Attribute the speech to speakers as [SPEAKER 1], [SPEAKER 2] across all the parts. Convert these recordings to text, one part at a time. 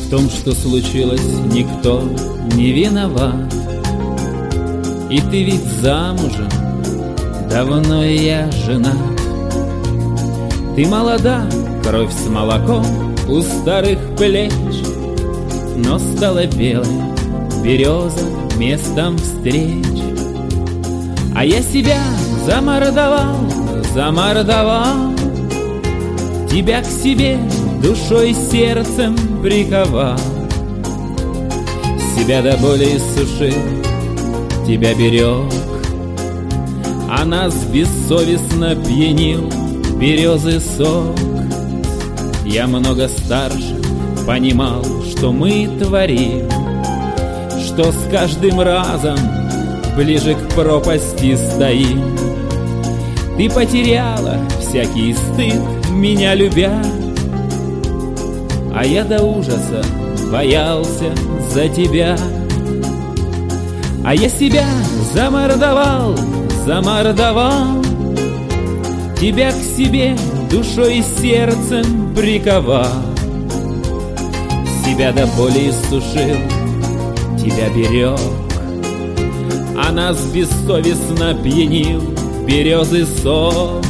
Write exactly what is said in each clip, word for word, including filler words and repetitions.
[SPEAKER 1] В том, что случилось, никто не виноват. И ты ведь замужем, давно и я женат. Ты молода, кровь с молоком у старых плеч, но стала белая береза местом встреч. А я себя замордовал, замордовал, тебя к себе душой, сердцем приковал. Себя до боли иссушил, тебя берег, а нас бессовестно пьянил березы сок. Я много старше понимал, что мы творим, что с каждым разом ближе к пропасти стоим. Ты потеряла всякий стыд, меня любя, а я до ужаса боялся за тебя. А я себя замордовал, замордовал, тебя к себе душой и сердцем приковал. Себя до боли иссушил, тебя берег, а нас бессовестно пьянил березы сок.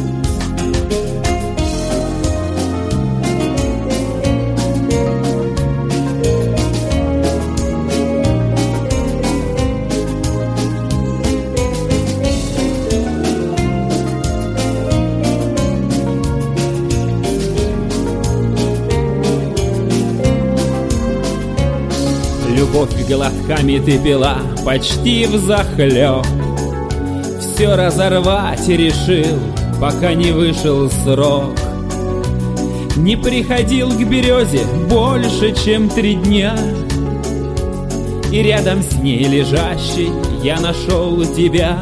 [SPEAKER 1] Любовь глотками ты пила почти взахлёб, все разорвать решил, пока не вышел срок. Не приходил к березе больше, чем три дня, и рядом с ней лежащей я нашел тебя.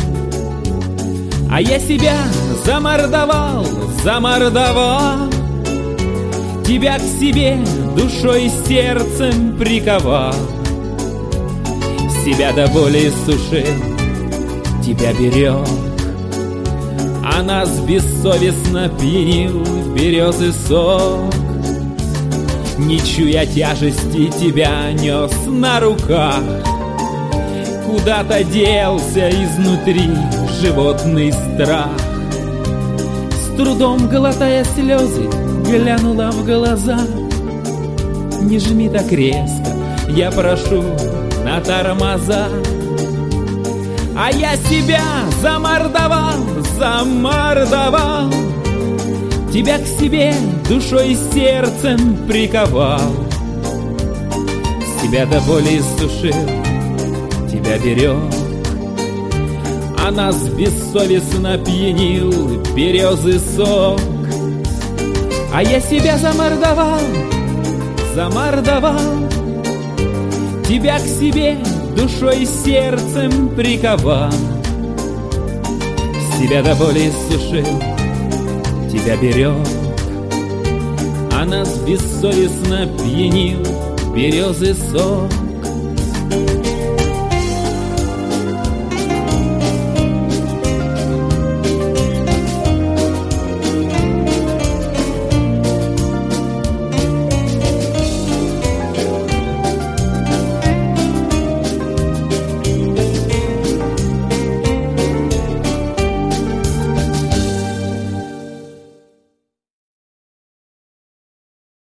[SPEAKER 1] А я себя замордовал, замордовал, тебя к себе душой и сердцем приковал. Себя до боли иссушил, тебя берег, а нас бессовестно пьянил березы сок. Не чуя тяжести, тебя нес на руках, куда-то делся изнутри животный страх. С трудом глотая слезы, глянула в глаза. Не жми так резко, я прошу, на тормоза. А я себя замордовал, замордовал, тебя к себе душой и сердцем приковал. Себя до боли иссушил, тебя берег, а нас бессовестно пьянил березы сок. А я себя замордовал, замордовал, тебя к себе душой и сердцем приковал. Себя до боли иссушил, тебя берег, а нас бессовестно пьянил березы сок.